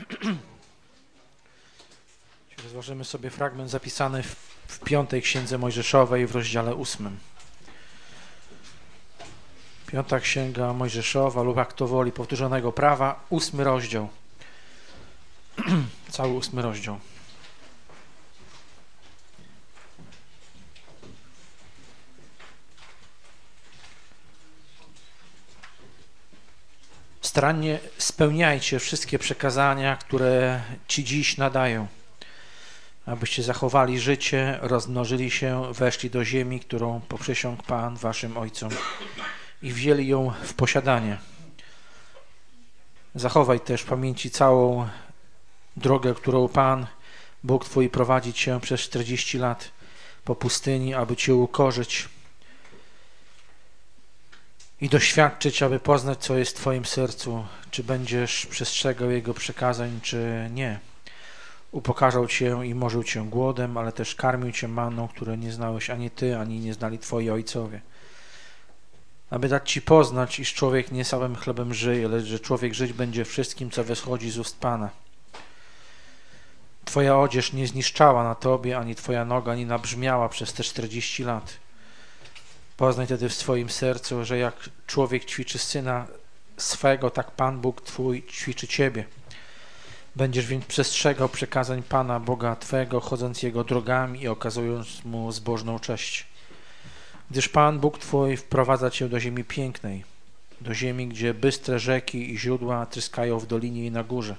Rozważymy sobie fragment zapisany w 5. Księdze Mojżeszowej w rozdziale 8. 5. Księga Mojżeszowa lub jak to woli powtórzonego prawa, 8 rozdział. Cały 8 rozdział. Starannie spełniajcie wszystkie przekazania, które Ci dziś nadają, abyście zachowali życie, rozmnożyli się, weszli do ziemi, którą poprzysiągł Pan waszym ojcom i wzięli ją w posiadanie. Zachowaj też w pamięci całą drogę, którą Pan, Bóg Twój, prowadzi Cię przez 40 lat po pustyni, aby Cię ukorzyć i doświadczyć, aby poznać, co jest w Twoim sercu, czy będziesz przestrzegał Jego przykazań, czy nie. Upokarzał Cię i morzył Cię głodem, ale też karmił Cię manną, której nie znałeś ani Ty, ani nie znali Twoi ojcowie. Aby dać Ci poznać, iż człowiek nie samym chlebem żyje, lecz że człowiek żyć będzie wszystkim, co wyschodzi z ust Pana. Twoja odzież nie zniszczała na Tobie, ani Twoja noga nie nabrzmiała przez te 40 lat. Poznaj wtedy w swoim sercu, że jak człowiek ćwiczy syna swego, tak Pan Bóg Twój ćwiczy Ciebie. Będziesz więc przestrzegał przykazań Pana Boga Twego, chodząc Jego drogami i okazując Mu zbożną cześć. Gdyż Pan Bóg Twój wprowadza Cię do ziemi pięknej, do ziemi, gdzie bystre rzeki i źródła tryskają w dolinie i na górze,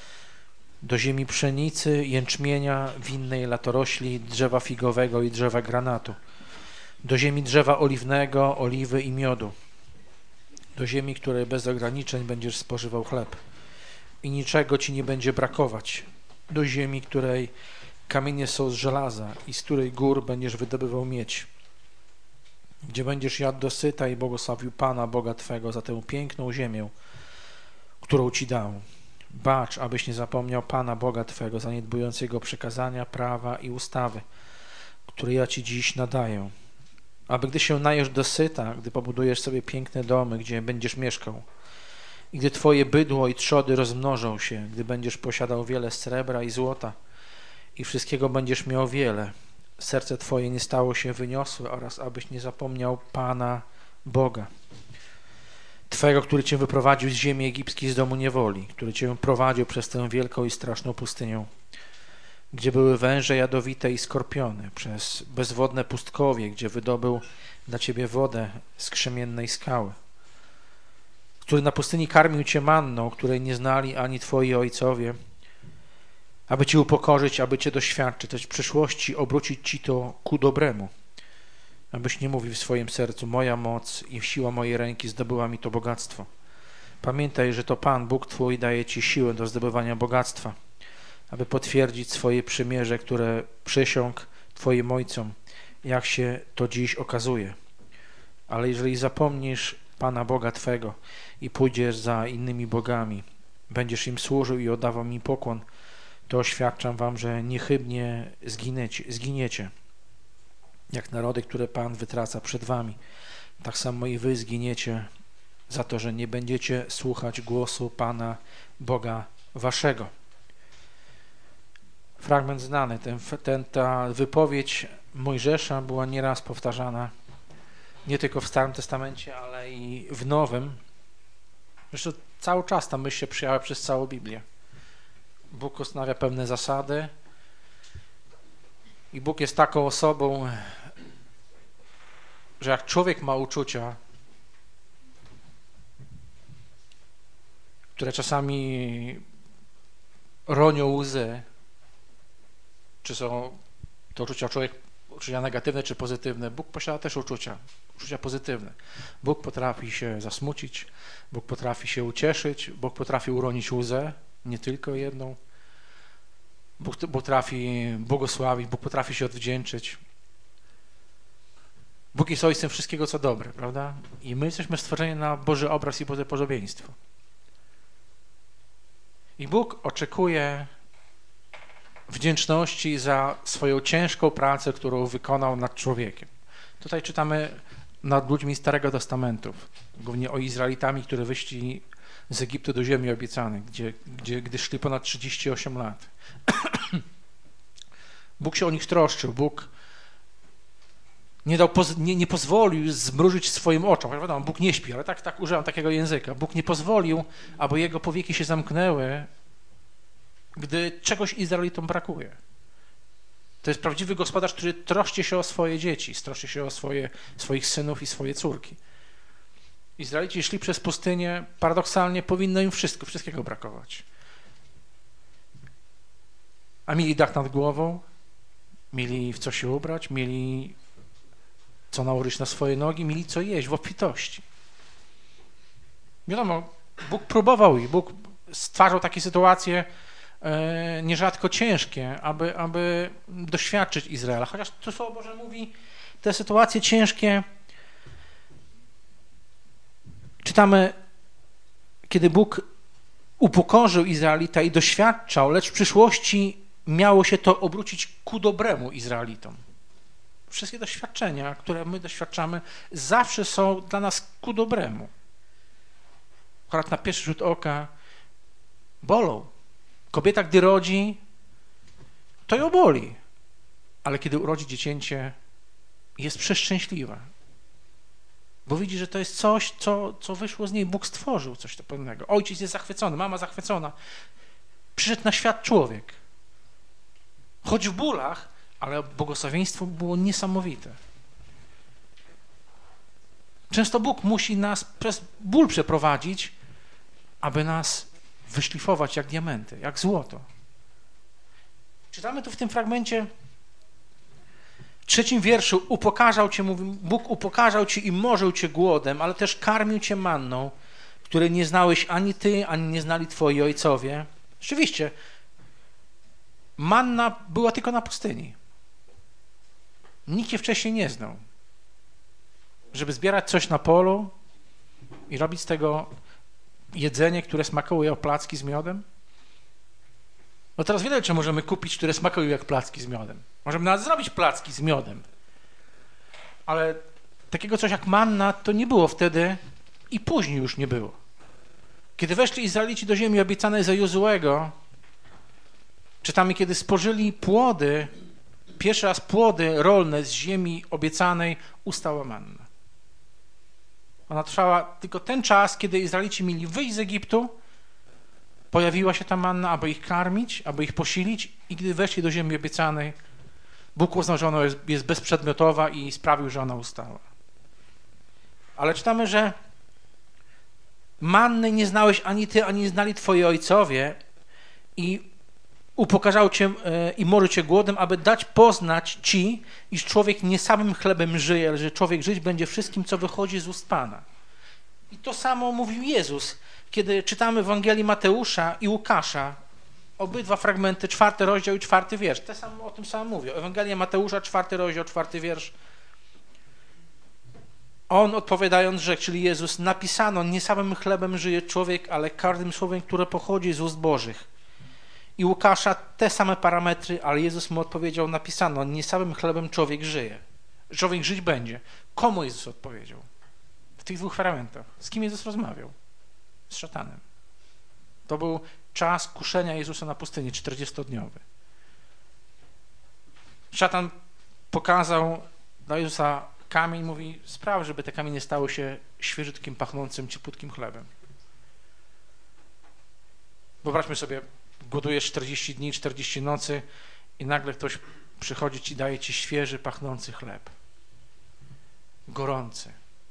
do ziemi pszenicy, jęczmienia, winnej, latorośli, drzewa figowego i drzewa granatu, do ziemi drzewa oliwnego, oliwy i miodu, do ziemi, której bez ograniczeń będziesz spożywał chleb i niczego Ci nie będzie brakować, do ziemi, której kamienie są z żelaza i z której gór będziesz wydobywał miedź, gdzie będziesz jadł dosyta i błogosławił Pana Boga Twego za tę piękną ziemię, którą Ci dał. Bacz, abyś nie zapomniał Pana Boga Twego, zaniedbując Jego przykazania, prawa i ustawy, które ja Ci dziś nadaję. Aby gdy się najesz dosyta, gdy pobudujesz sobie piękne domy, gdzie będziesz mieszkał, i gdy Twoje bydło i trzody rozmnożą się, gdy będziesz posiadał wiele srebra i złota i wszystkiego będziesz miał wiele, serce Twoje nie stało się wyniosłe oraz abyś nie zapomniał Pana Boga Twego, który Cię wyprowadził z ziemi egipskiej, z domu niewoli, który Cię prowadził przez tę wielką i straszną pustynię, gdzie były węże jadowite i skorpiony, przez bezwodne pustkowie, gdzie wydobył dla Ciebie wodę z krzemiennej skały, który na pustyni karmił Cię manną, której nie znali ani Twoi ojcowie, aby Cię upokorzyć, aby Cię doświadczyć, lecz w przyszłości obrócić Ci to ku dobremu, abyś nie mówił w swoim sercu, moja moc i siła mojej ręki zdobyła mi to bogactwo. Pamiętaj, że to Pan Bóg Twój daje Ci siłę do zdobywania bogactwa, aby potwierdzić swoje przymierze, które przysiągł Twoim ojcom, jak się to dziś okazuje. Ale jeżeli zapomnisz Pana Boga Twego i pójdziesz za innymi bogami, będziesz im służył i oddawał mi pokłon, to oświadczam wam, że niechybnie zginiecie. Jak narody, które Pan wytraca przed wami, tak samo i wy zginiecie za to, że nie będziecie słuchać głosu Pana Boga waszego. Fragment znany, ta wypowiedź Mojżesza była nieraz powtarzana, nie tylko w Starym Testamencie, ale i w Nowym. Zresztą cały czas ta myśl się przyjęła przez całą Biblię. Bóg ustanawia pewne zasady i Bóg jest taką osobą, że jak człowiek ma uczucia, które czasami ronią łzy, czy są to uczucia negatywne czy pozytywne, Bóg posiada też uczucia pozytywne. Bóg potrafi się zasmucić, Bóg potrafi się ucieszyć, Bóg potrafi uronić łzę, nie tylko jedną. Bóg potrafi błogosławić, Bóg potrafi się odwdzięczyć. Bóg jest Ojcem wszystkiego, co dobre, prawda? I my jesteśmy stworzeni na Boży obraz i Boże podobieństwo. I Bóg oczekuje wdzięczności za swoją ciężką pracę, którą wykonał nad człowiekiem. Tutaj czytamy nad ludźmi Starego Testamentu, głównie o Izraelitami, którzy wyszli z Egiptu do ziemi obiecanej, gdy szli ponad 38 lat. Bóg się o nich troszczył, Bóg nie pozwolił zmrużyć swoim oczom. Wiadomo, Bóg nie śpi, ale tak używam takiego języka. Bóg nie pozwolił, aby jego powieki się zamknęły, gdy czegoś Izraelitom brakuje. To jest prawdziwy gospodarz, który troszczy się o swoje dzieci, troszczy się o swoich synów i swoje córki. Izraelici szli przez pustynię, paradoksalnie powinno im wszystkiego brakować. A mieli dach nad głową, mieli w co się ubrać, mieli co nałożyć na swoje nogi, mieli co jeść w obfitości. Wiadomo, Bóg próbował ich, Bóg stwarzał takie sytuacje nierzadko ciężkie, aby doświadczyć Izraela. Chociaż tu Słowo Boże mówi, te sytuacje ciężkie czytamy, kiedy Bóg upokorzył Izraelita i doświadczał, lecz w przyszłości miało się to obrócić ku dobremu Izraelitom. Wszystkie doświadczenia, które my doświadczamy, zawsze są dla nas ku dobremu. Akurat na pierwszy rzut oka bolą. Kobieta, gdy rodzi, to ją boli. Ale kiedy urodzi dziecięcie, jest przeszczęśliwa. Bo widzi, że to jest coś, co wyszło z niej. Bóg stworzył coś pewnego. Ojciec jest zachwycony, mama zachwycona. Przyszedł na świat człowiek. Choć w bólach, ale błogosławieństwo było niesamowite. Często Bóg musi nas przez ból przeprowadzić, aby nas wyszlifować jak diamenty, jak złoto. Czytamy tu w tym fragmencie, w 3 wierszu, Bóg upokarzał cię i morzył cię głodem, ale też karmił cię manną, której nie znałeś ani ty, ani nie znali twoi ojcowie. Rzeczywiście, manna była tylko na pustyni. Nikt je wcześniej nie znał. Żeby zbierać coś na polu i robić z tego jedzenie, które smakuje jak placki z miodem? No teraz wiele rzeczy możemy kupić, które smakują jak placki z miodem. Możemy nawet zrobić placki z miodem. Ale takiego coś jak manna to nie było wtedy i później już nie było. Kiedy weszli Izraelici do ziemi obiecanej za Jozuego, czytamy, kiedy spożyli płody, pierwszy raz płody rolne z ziemi obiecanej, ustała manna. Ona trwała tylko ten czas, kiedy Izraelici mieli wyjść z Egiptu, pojawiła się ta manna, aby ich karmić, aby ich posilić i gdy weszli do ziemi obiecanej, Bóg uznał, że ona jest bezprzedmiotowa i sprawił, że ona ustała. Ale czytamy, że manny nie znałeś ani ty, ani nie znali twoi ojcowie i upokarzał cię i morzył cię głodem, aby dać poznać ci, iż człowiek nie samym chlebem żyje, ale że człowiek żyć będzie wszystkim, co wychodzi z ust Pana. I to samo mówił Jezus, kiedy czytamy w Ewangelii Mateusza i Łukasza, obydwa fragmenty, 4 rozdział i 4 wiersz. O tym samym mówią. Ewangelia Mateusza, 4 rozdział, 4 wiersz. On odpowiadając rzekł, czyli Jezus, napisano, nie samym chlebem żyje człowiek, ale każdym słowem, które pochodzi z ust Bożych. I Łukasza te same parametry, ale Jezus mu odpowiedział, napisano, nie samym chlebem człowiek żyje. Człowiek żyć będzie. Komu Jezus odpowiedział? W tych 2 fragmentach. Z kim Jezus rozmawiał? Z szatanem. To był czas kuszenia Jezusa na pustyni, 40-dniowy. Szatan pokazał dla Jezusa kamień, mówi, spraw, żeby te kamienie stały się świeżytkim, pachnącym, ciepłutkim chlebem. Wyobraźmy sobie, głodujesz 40 dni, 40 nocy i nagle ktoś przychodzi ci, daje ci świeży, pachnący chleb. Gorący.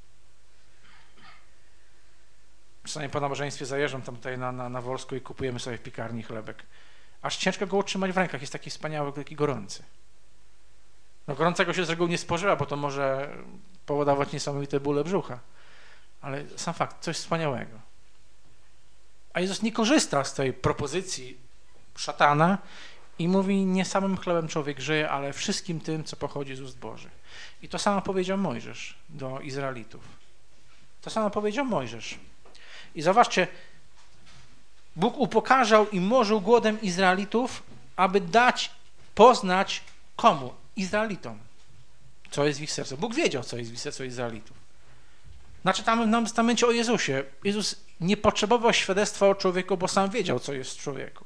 Czasami po nabożeństwie zajeżdżam tam tutaj na Wolsku i kupujemy sobie w piekarni chlebek. Aż ciężko go utrzymać w rękach, jest taki wspaniały, taki gorący. No gorącego się z reguły nie spożywa, bo to może powodować niesamowite bóle brzucha. Ale sam fakt, coś wspaniałego. A Jezus nie korzysta z tej propozycji szatana i mówi, nie samym chlebem człowiek żyje, ale wszystkim tym, co pochodzi z ust Bożych. I to samo powiedział Mojżesz do Izraelitów. To samo powiedział Mojżesz. I zobaczcie, Bóg upokarzał i morzył głodem Izraelitów, aby dać poznać komu? Izraelitom. Co jest w ich sercu. Bóg wiedział, co jest w sercu Izraelitów. Czytamy w Nowym Testamencie o Jezusie. Jezus nie potrzebował świadectwa o człowieku, bo sam wiedział, co jest w człowieku.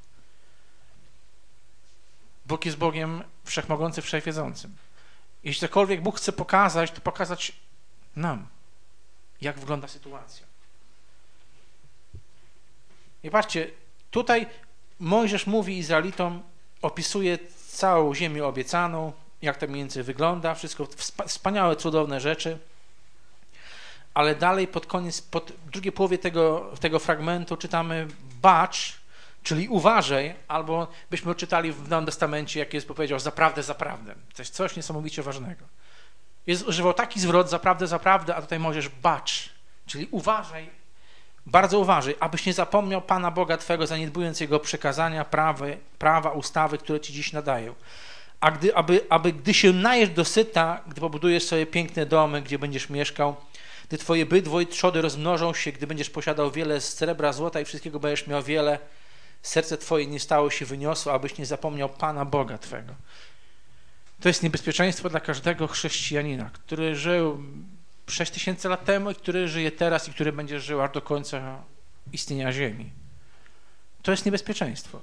Bóg jest Bogiem wszechmogącym, wszechwiedzącym. Jeśli cokolwiek Bóg chce pokazać, to pokazać nam, jak wygląda sytuacja. I patrzcie, tutaj Mojżesz mówi Izraelitom, opisuje całą ziemię obiecaną, jak to mniej więcej wygląda, wszystko wspaniałe, cudowne rzeczy, ale dalej pod koniec, pod drugiej połowie tego fragmentu czytamy bacz, czyli uważaj, albo byśmy czytali w Nowym Testamencie, jak jest powiedział, zaprawdę, zaprawdę. To jest coś niesamowicie ważnego. Jest używał taki zwrot, zaprawdę, zaprawdę, a tutaj Mojżesz bacz, czyli uważaj, bardzo uważaj, abyś nie zapomniał Pana Boga Twego, zaniedbując Jego przykazania, prawa, ustawy, które Ci dziś nadają. Aby gdy się najesz dosyta, gdy pobudujesz sobie piękne domy, gdzie będziesz mieszkał, gdy Twoje bydło i trzody rozmnożą się, gdy będziesz posiadał wiele srebra, złota i wszystkiego będziesz miał wiele, serce Twoje nie stało się wyniosło, abyś nie zapomniał Pana Boga Twego. To jest niebezpieczeństwo dla każdego chrześcijanina, który żył 6000 lat temu i który żyje teraz i który będzie żył aż do końca istnienia ziemi. To jest niebezpieczeństwo.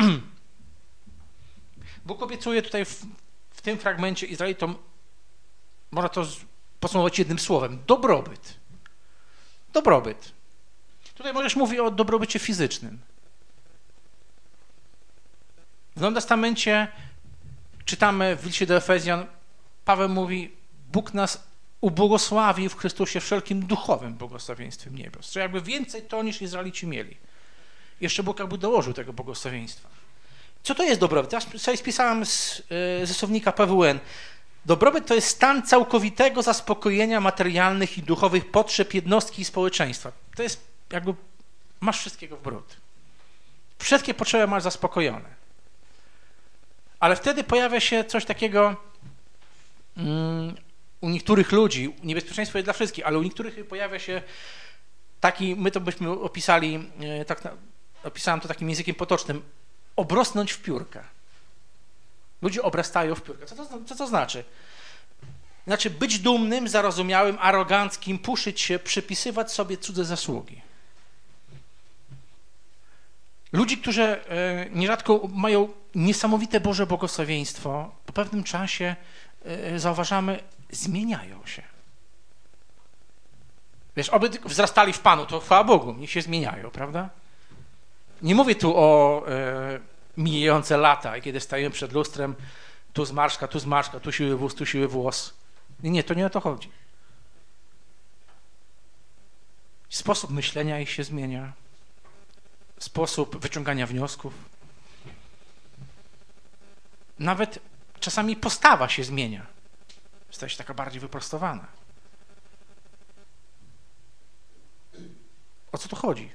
Bóg obiecuje tutaj w tym fragmencie Izraelitom, można to podsumować jednym słowem, dobrobyt. Dobrobyt. Tutaj Mojżesz mówi o dobrobycie fizycznym. W Nowym Testamencie czytamy w liście do Efezjan, Paweł mówi, Bóg nas ubłogosławił w Chrystusie wszelkim duchowym błogosławieństwem niebios. Czyli jakby więcej to, niż Izraelici mieli. Jeszcze Bóg jakby dołożył tego błogosławieństwa. Co to jest dobrobyt? Ja sobie spisałem ze słownika PWN. Dobrobyt to jest stan całkowitego zaspokojenia materialnych i duchowych potrzeb jednostki i społeczeństwa. To jest jakby masz wszystkiego w bród. Wszystkie potrzeby masz zaspokojone. Ale wtedy pojawia się coś takiego u niektórych ludzi, niebezpieczeństwo jest dla wszystkich, ale u niektórych pojawia się taki, my to byśmy opisali, opisałem to takim językiem potocznym, obrosnąć w piórkę. Ludzie obrastają w piórkę. Co to znaczy? Znaczy być dumnym, zarozumiałym, aroganckim, puszyć się, przypisywać sobie cudze zasługi. Ludzi, którzy nierzadko mają niesamowite Boże błogosławieństwo, po pewnym czasie zauważamy, zmieniają się. Wiesz, oby wzrastali w Panu, to chwała Bogu, niech się zmieniają, prawda? Nie mówię tu o mijające lata, i kiedy stajemy przed lustrem, tu zmarszka, tu siły włos, tu siły włos. Nie, to nie o to chodzi. Sposób myślenia ich się zmienia, sposób wyciągania wniosków. Nawet czasami postawa się zmienia. Staje się taka bardziej wyprostowana. O co tu chodzi?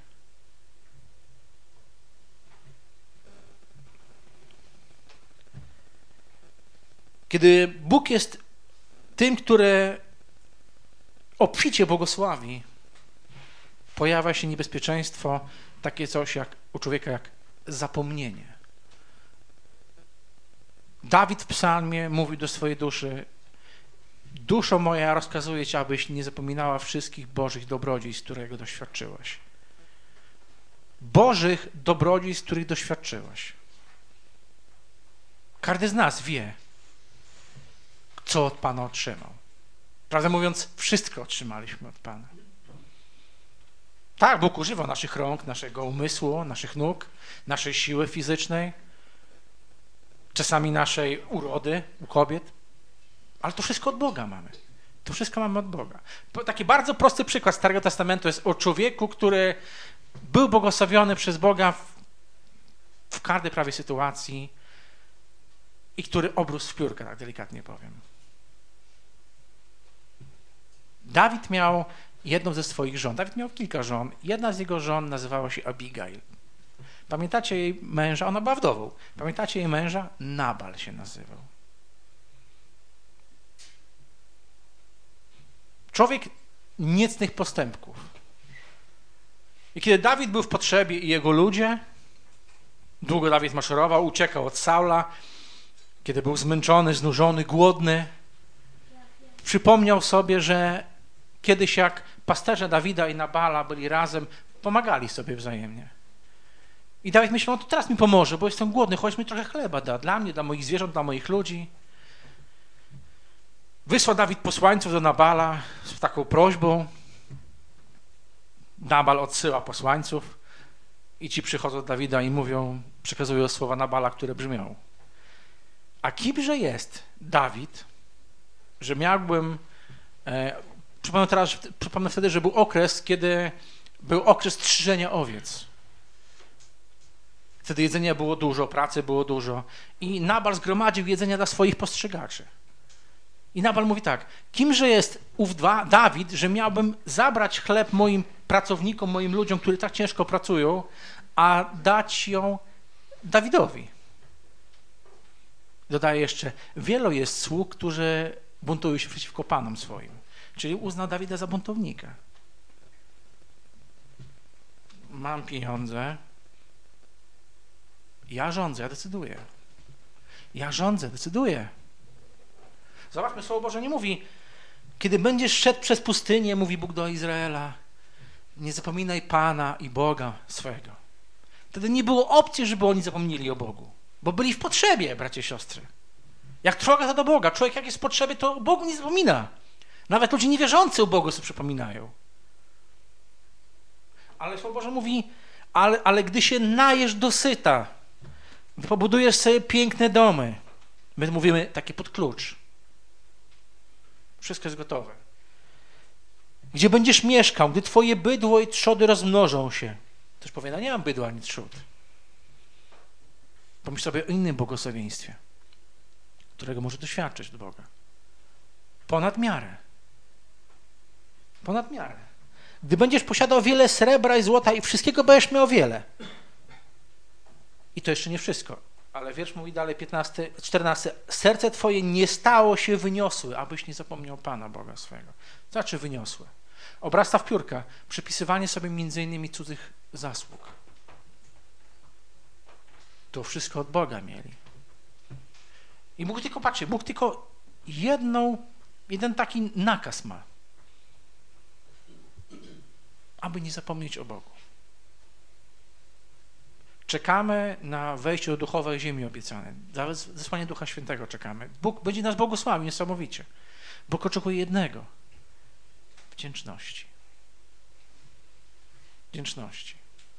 Kiedy Bóg jest tym, który obficie błogosławi, pojawia się niebezpieczeństwo, takie coś jak u człowieka jak zapomnienie. Dawid w psalmie mówi do swojej duszy: duszo moja, rozkazuję Ci, abyś nie zapominała wszystkich Bożych dobrodziejstw, którego doświadczyłaś. Bożych dobrodziejstw, których doświadczyłaś. Każdy z nas wie, co od Pana otrzymał. Prawdę mówiąc, wszystko otrzymaliśmy od Pana. Tak, Bóg używa naszych rąk, naszego umysłu, naszych nóg, naszej siły fizycznej, czasami naszej urody u kobiet, ale to wszystko od Boga mamy. To wszystko mamy od Boga. Taki bardzo prosty przykład Starego Testamentu jest o człowieku, który był błogosławiony przez Boga w każdej prawie sytuacji i który obrósł w piórkę, tak delikatnie powiem. Dawid miał jedną ze swoich żon. Dawid miał kilka żon. Jedna z jego żon nazywała się Abigail. Pamiętacie jej męża? Ona była wdową. Pamiętacie jej męża? Nabal się nazywał. Człowiek niecnych postępków. I kiedy Dawid był w potrzebie i jego ludzie, długo Dawid maszerował, uciekał od Saula, kiedy był zmęczony, znużony, głodny, przypomniał sobie, że kiedyś jak pasterze Dawida i Nabala byli razem, pomagali sobie wzajemnie. I Dawid myślał, no to teraz mi pomoże, bo jestem głodny, chodź mi trochę chleba da, dla mnie, dla moich zwierząt, dla moich ludzi. Wysłał Dawid posłańców do Nabala z taką prośbą. Nabal odsyła posłańców i ci przychodzą do Dawida i mówią, przekazują słowa Nabala, które brzmią: a kimże jest Dawid, że miałbym... Przypomnę wtedy, że był okres, kiedy był okres strzyżenia owiec. Wtedy jedzenia było dużo, pracy było dużo i Nabal zgromadził jedzenia dla swoich postrzegaczy. I Nabal mówi tak: kimże jest ów Dawid, że miałbym zabrać chleb moim pracownikom, moim ludziom, którzy tak ciężko pracują, a dać ją Dawidowi. Dodaje jeszcze: wielu jest sług, którzy buntują się przeciwko panom swoim. Czyli uznał Dawida za buntownika. Mam pieniądze, ja rządzę, ja decyduję. Ja rządzę, decyduję. Zobaczmy, Słowo Boże nie mówi, kiedy będziesz szedł przez pustynię, mówi Bóg do Izraela, nie zapominaj Pana i Boga swego. Wtedy nie było opcji, żeby oni zapomnieli o Bogu, bo byli w potrzebie, bracia i siostry. Jak droga to do Boga, człowiek jak jest w potrzebie, to o Bogu nie zapomina. Nawet ludzie niewierzący o Bogu sobie przypominają. Ale Słowo Boże mówi, ale gdy się najesz dosyta, pobudujesz sobie piękne domy, my mówimy takie pod klucz. Wszystko jest gotowe. Gdzie będziesz mieszkał, gdy twoje bydło i trzody rozmnożą się. Ktoś powie, no nie mam bydła ani trzód. Pomyśl sobie o innym błogosławieństwie, którego może doświadczyć od Boga. Ponad miarę. Ponad miarę. Gdy będziesz posiadał wiele srebra i złota i wszystkiego będziesz miał wiele. I to jeszcze nie wszystko. Ale wiersz mówi dalej, 14. Serce twoje nie stało się wyniosłe, abyś nie zapomniał Pana Boga swego. To znaczy wyniosłe. Obrasta w piórka. Przypisywanie sobie między innymi cudzych zasług. To wszystko od Boga mieli. I Bóg tylko patrzy, Bóg tylko jeden taki nakaz ma. Aby nie zapomnieć o Bogu. Czekamy na wejście do duchowej ziemi obiecanej. Za zesłanie Ducha Świętego czekamy. Bóg będzie nas błogosławił niesamowicie. Bóg oczekuje jednego. Wdzięczności. Wdzięczności.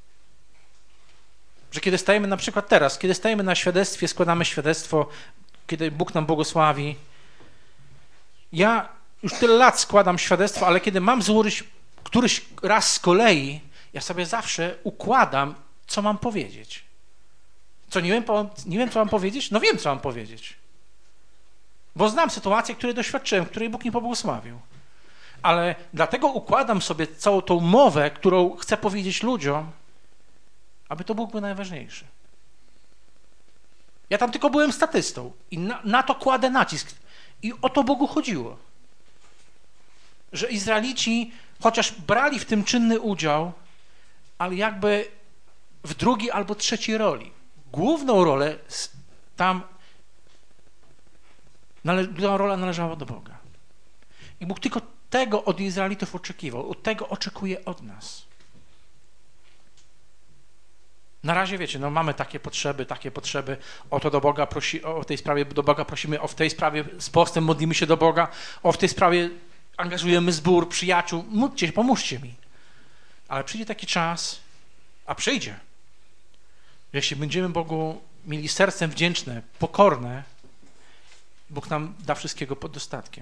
Że kiedy stajemy na przykład teraz, kiedy stajemy na świadectwie, składamy świadectwo, kiedy Bóg nam błogosławi. Ja już tyle lat składam świadectwo, ale kiedy mam złożyć któryś raz z kolei, ja sobie zawsze układam, co mam powiedzieć. Co, nie wiem, co mam powiedzieć? No wiem, co mam powiedzieć. Bo znam sytuację, której doświadczyłem, której Bóg nie pobłogosławił. Ale dlatego układam sobie całą tą mowę, którą chcę powiedzieć ludziom, aby to Bóg był najważniejszy. Ja tam tylko byłem statystą i na to kładę nacisk. I o to Bogu chodziło. Że Izraelici, chociaż brali w tym czynny udział, ale jakby w drugiej albo trzeciej roli. Główną rolę tam główna rola należała do Boga. I Bóg tylko tego od Izraelitów oczekiwał. Od tego oczekuje od nas. Na razie, wiecie, no mamy takie potrzeby, o to do Boga o tej sprawie do Boga prosimy, o w tej sprawie z postem modlimy się do Boga, o w tej sprawie angażujemy zbór, przyjaciół, módlcie się, pomóżcie mi. Ale przyjdzie taki czas, a przyjdzie, jeśli będziemy Bogu mieli sercem wdzięczne, pokorne, Bóg nam da wszystkiego pod dostatkiem.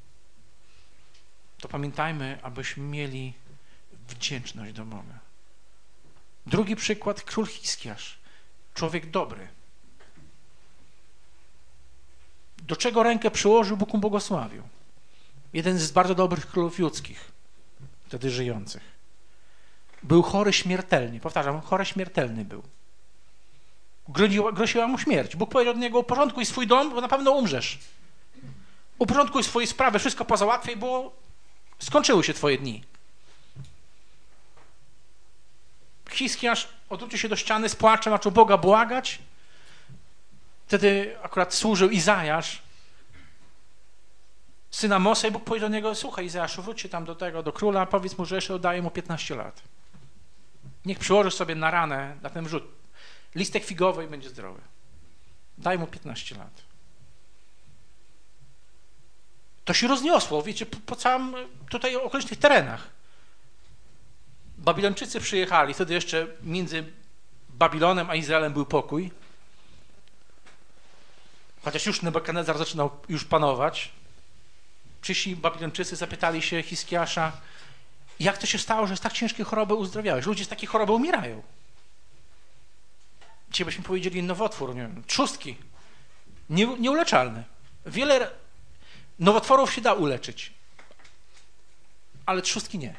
To pamiętajmy, abyśmy mieli wdzięczność do Boga. Drugi przykład, król Hiskiasz. Człowiek dobry. Do czego rękę przyłożył, Bóg mu błogosławił. Jeden z bardzo dobrych królów judzkich, wtedy żyjących. Był chory śmiertelnie. Powtarzam, chory śmiertelny był. Groziła mu śmierć. Bóg powiedział do niego: uporządkuj swój dom, bo na pewno umrzesz. Uporządkuj swoje sprawy, wszystko pozałatwiaj, bo skończyły się twoje dni. Hiskiasz odwrócił się do ściany z płaczem, zaczął Boga błagać. Wtedy akurat służył Izajasz, syna Mosa, i Bóg powiedział do niego: słuchaj, Izajaszu, wróć się tam do króla, powiedz mu, że jeszcze oddaję mu 15 lat. Niech przyłoży sobie na ranę, na ten wrzód, listek figowy i będzie zdrowy. Daj mu 15 lat. To się rozniosło, wiecie, po całym tutaj okolicznych terenach. Babilończycy przyjechali, wtedy jeszcze między Babilonem a Izraelem był pokój. Chociaż już Nebukadnezar zaczynał już panować. Przyszli Babilończycy, zapytali się Hiskiasza, jak to się stało, że z tak ciężkiej choroby uzdrowiałeś? Ludzie z takiej choroby umierają. Dzisiaj byśmy powiedzieli nowotwór, nie wiem, trzustki. Nieuleczalne. Wiele nowotworów się da uleczyć, ale trzustki nie.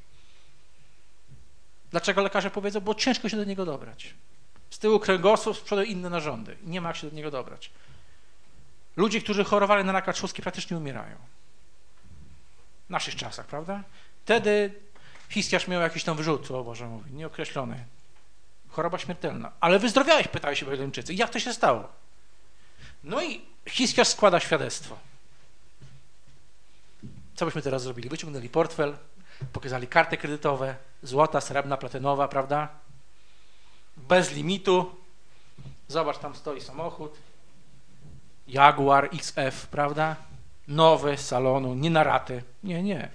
Dlaczego lekarze powiedzą? Bo ciężko się do niego dobrać. Z tyłu kręgosłup, z przodu inne narządy. Nie ma jak się do niego dobrać. Ludzie, którzy chorowali na raka trzustki, praktycznie umierają. W naszych czasach, prawda? Wtedy Hiskiasz miał jakiś tam wyrzut, o Boże mówi, nieokreślony. Choroba śmiertelna. Ale wyzdrowiałeś, pytali się Babilończycy. Jak to się stało? No i Hiskiasz składa świadectwo. Co byśmy teraz zrobili? Wyciągnęli portfel, pokazali karty kredytowe, złota, srebrna, platynowa, prawda? Bez limitu. Zobacz, tam stoi samochód. Jaguar XF, prawda? Nowy, z salonu, nie na raty. Nie.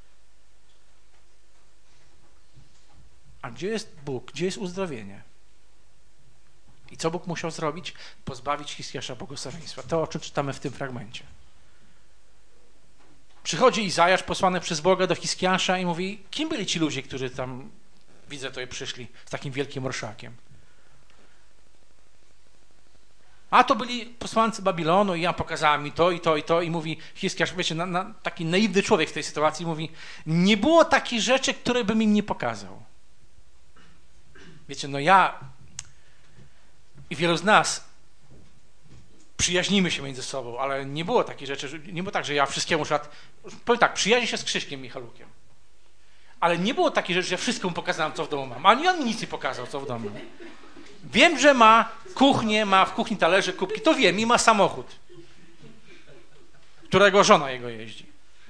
A gdzie jest Bóg? Gdzie jest uzdrowienie? I co Bóg musiał zrobić? Pozbawić Hiskiasza błogosławieństwa. To, o czym czytamy w tym fragmencie. Przychodzi Izajasz posłany przez Boga do Hiskiasza i mówi, kim byli ci ludzie, którzy tam, widzę, tutaj przyszli z takim wielkim orszakiem? A to byli posłańcy Babilonu i ja pokazałem mi to i to i to i mówi Hiskiasz, wiecie, taki naiwny człowiek w tej sytuacji mówi, nie było takiej rzeczy, której bym im nie pokazał. Wiecie, no ja i wielu z nas przyjaźnimy się między sobą, ale nie było takiej rzeczy, nie było tak, że ja wszystkiemu powiem tak, przyjaźnię się z Krzyśkiem Michalukiem, ale nie było takiej rzeczy, że ja wszystko mu pokazałem, co w domu mam, ani on mi nic nie pokazał, co w domu. Wiem, że ma kuchnię, ma w kuchni talerze, kubki, to wiem i ma samochód, którego żona jego jeździ.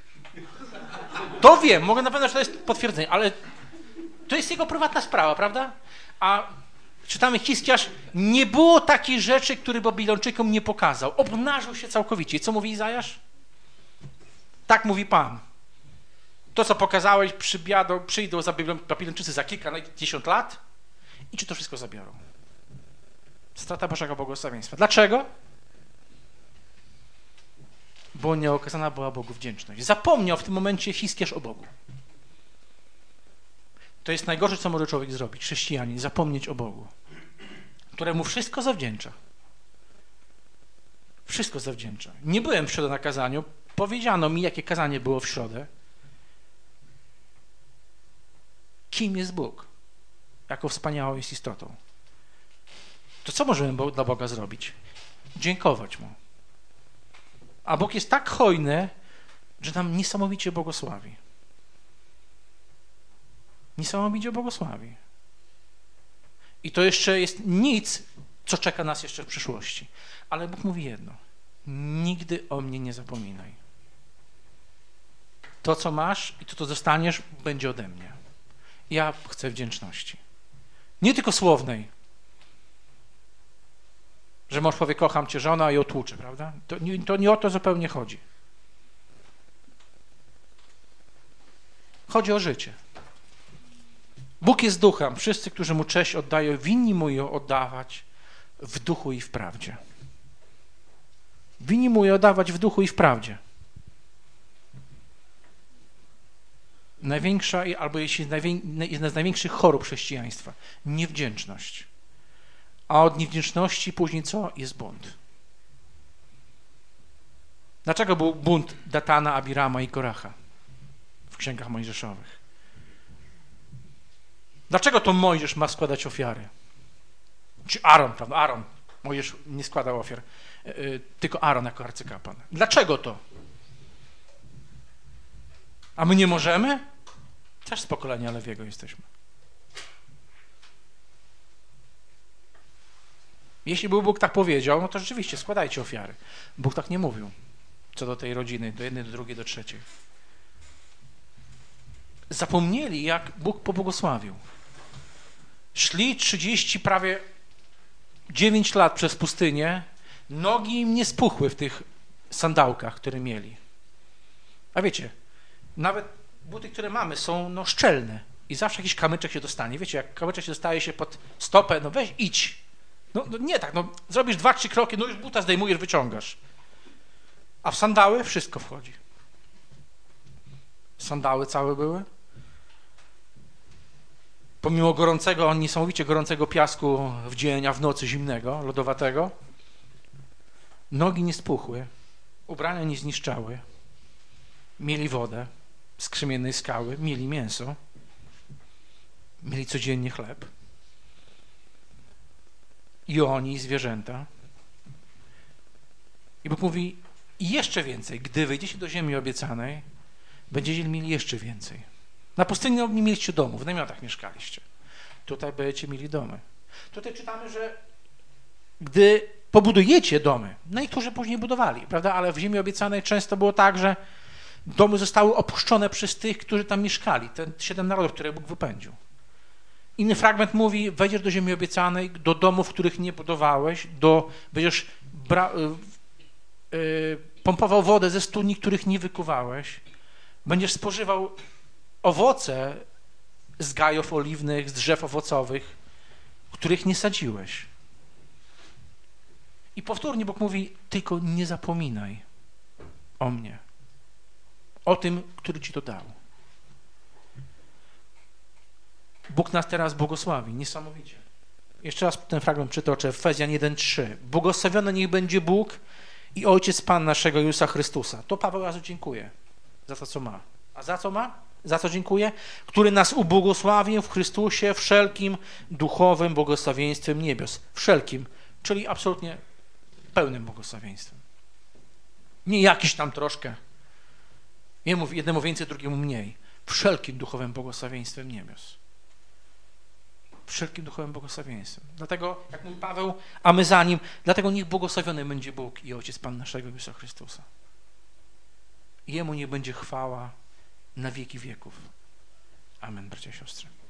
To wiem, mogę na pewno, że to jest potwierdzenie, ale to jest jego prywatna sprawa, prawda? A czytamy Hiskiasz, nie było takiej rzeczy, której Babilończykom nie pokazał. Obnażył się całkowicie. I co mówi Izajasz? Tak mówi Pan. To, co pokazałeś, przyjdą Babilończycy za kilkadziesiąt lat i ci to wszystko zabiorą. Strata Bożego błogosławieństwa. Dlaczego? Bo nieokazana była Bogu wdzięczność. Zapomniał w tym momencie Hiskiasz o Bogu. To jest najgorsze, co może człowiek zrobić, chrześcijanin, zapomnieć o Bogu, któremu wszystko zawdzięcza. Wszystko zawdzięcza. Nie byłem w środę na kazaniu, powiedziano mi, jakie kazanie było w środę. Kim jest Bóg? Jaką wspaniałą jest istotą. To co możemy dla Boga zrobić? Dziękować Mu. A Bóg jest tak hojny, że nam niesamowicie błogosławi. Niesamowicie błogosławi. I to jeszcze jest nic, co czeka nas jeszcze w przyszłości. Ale Bóg mówi jedno. Nigdy o mnie nie zapominaj. To, co masz i to, co dostaniesz, będzie ode mnie. Ja chcę wdzięczności. Nie tylko słownej. Że mąż powie, kocham cię, żona i otłucze, prawda? To nie o to zupełnie chodzi. Chodzi o życie. Bóg jest duchem. Wszyscy, którzy Mu cześć oddają, winni Mu ją oddawać w duchu i w prawdzie. Winni Mu ją oddawać w duchu i w prawdzie. Największa, albo jedna z największych chorób chrześcijaństwa. Niewdzięczność. A od niewdzięczności później co? Jest bunt. Dlaczego był bunt Datana, Abirama i Koracha w księgach mojżeszowych? Dlaczego to Mojżesz ma składać ofiary? Czy Aaron, prawda? Aaron. Mojżesz nie składał ofiar, tylko Aaron jako arcykapłan. Dlaczego to? A my nie możemy? Też z pokolenia Lewiego jesteśmy. Jeśli by Bóg tak powiedział, no to rzeczywiście składajcie ofiary. Bóg tak nie mówił. Co do tej rodziny, do jednej, do drugiej, do trzeciej. Zapomnieli, jak Bóg pobłogosławił. Szli 30, prawie 9 lat przez pustynię, nogi im nie spuchły w tych sandałkach, które mieli. A wiecie, nawet buty, które mamy, są szczelne i zawsze jakiś kamyczek się dostanie. Wiecie, jak kamyczek się dostaje się pod stopę, weź idź. Nie tak, zrobisz 2-3 kroki, już buta zdejmujesz, wyciągasz. A w sandały wszystko wchodzi. Sandały całe były. Pomimo gorącego, niesamowicie gorącego piasku w dzień, a w nocy zimnego, lodowatego, nogi nie spuchły, ubrania nie zniszczały, mieli wodę z krzemiennej skały, mieli mięso, mieli codziennie chleb. I oni, i zwierzęta. I Bóg mówi, jeszcze więcej, gdy wejdziecie do ziemi obiecanej, będziecie mieli jeszcze więcej. Na pustyni nie mieliście domu, w namiotach mieszkaliście. Tutaj będziecie mieli domy. Tutaj czytamy, że gdy pobudujecie domy, niektórzy później budowali, prawda, ale w ziemi obiecanej często było tak, że domy zostały opuszczone przez tych, którzy tam mieszkali, te 7 narodów, które Bóg wypędził. Inny fragment mówi, wejdziesz do ziemi obiecanej, do domów, których nie budowałeś, będziesz pompował wodę ze studni, których nie wykuwałeś, będziesz spożywał owoce z gajów oliwnych, z drzew owocowych, których nie sadziłeś. I powtórnie Bóg mówi, tylko nie zapominaj o mnie, o tym, który ci to dał. Bóg nas teraz błogosławi, niesamowicie. Jeszcze raz ten fragment przytoczę, Efezjan 1:3. Błogosławiony niech będzie Bóg i Ojciec Pan naszego Jezusa Chrystusa. To Paweł razu dziękuję za to, co ma. A za co ma? Za co dziękuję? Który nas ubłogosławił w Chrystusie wszelkim duchowym błogosławieństwem niebios. Wszelkim, czyli absolutnie pełnym błogosławieństwem. Nie jakiś tam troszkę. Jednemu więcej, drugiemu mniej. Wszelkim duchowym błogosławieństwem niebios. Wszelkim duchowym błogosławieństwem. Dlatego, jak mówi Paweł, a my za nim, dlatego niech błogosławiony będzie Bóg i Ojciec Pan naszego Jezusa Chrystusa. Jemu niech będzie chwała na wieki wieków. Amen, bracia i siostry.